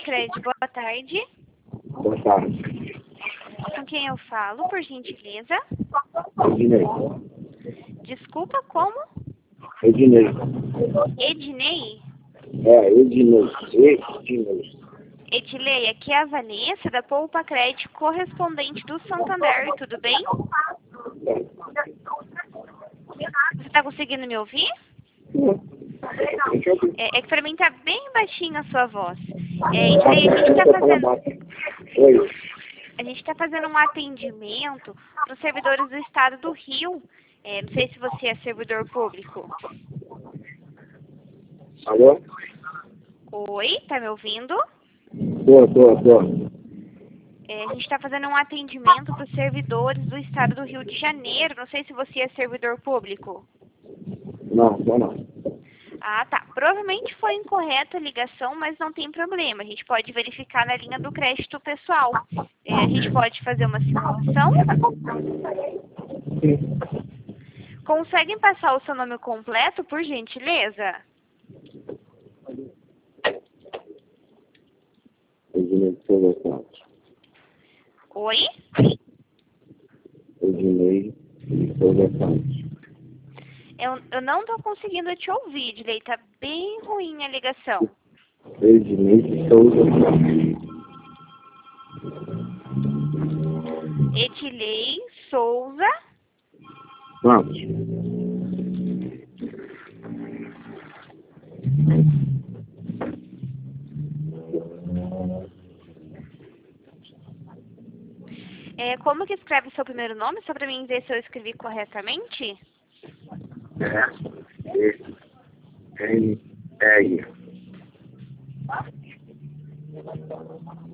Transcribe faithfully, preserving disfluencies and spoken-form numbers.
Crédito, boa tarde. Boa tarde. Com quem eu falo, por gentileza? Ednei. Desculpa, como? Ednei. Ednei? É, Ednei. Ednei. Edilei, aqui é a Vanessa, da Poupa Crédito, correspondente do Santander, tudo bem? Você está conseguindo me ouvir? É, é que para mim tá bem baixinho a sua voz. É, Edilei, a gente está fazendo... Oi. A gente está fazendo um atendimento para os servidores do estado do Rio. É, não sei se você é servidor público. Alô? Oi, tá me ouvindo? Tô, tô, tô. É, a gente está fazendo um atendimento para os servidores do estado do Rio de Janeiro. Não sei se você é servidor público. Não, tô não. Ah, tá. Provavelmente foi incorreta a ligação, mas não tem problema. A gente pode verificar na linha do crédito pessoal. É, a gente pode fazer uma simulação. Conseguem passar o seu nome completo, por gentileza? Ednei Souza Santos. Oi? Ednei Souza Santos. Eu, eu não estou conseguindo te ouvir, Dilei. Tá bem ruim a ligação. Ednei Souza Santos. Edilei Souza. Santos. É, como que escreve o seu primeiro nome? Só para mim ver se eu escrevi corretamente. É. E. N. R.